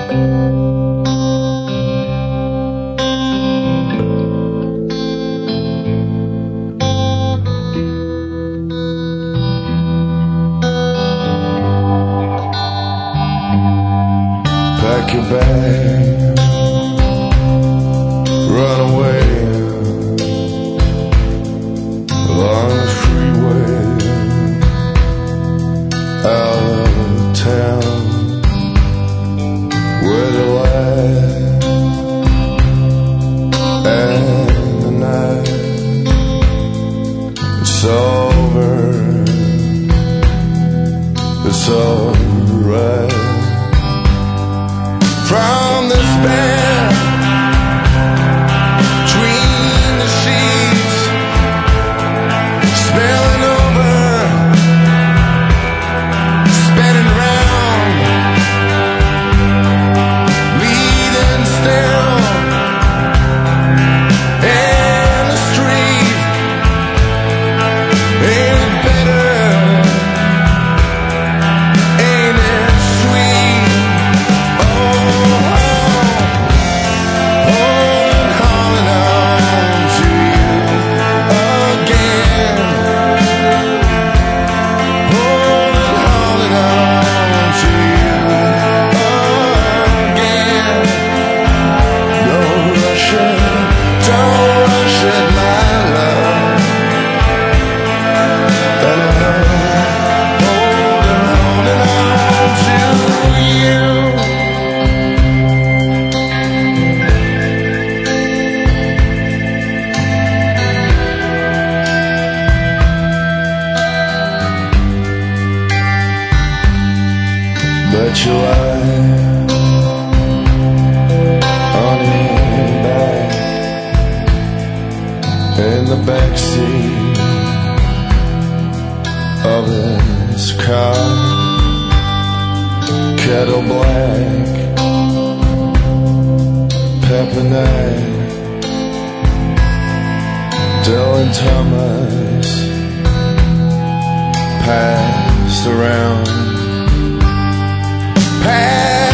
Pack your bag, run away along the freeway, out of town, where the light and the night it's over, it's alright. From this bed, between the sheets, spilling over, spinning round, bleeding still in the street. Ain't it better? Ain't it sweet? But you lie on your back in the backseat of this car, kettle black, pepper night, Dylan Thomas passed around.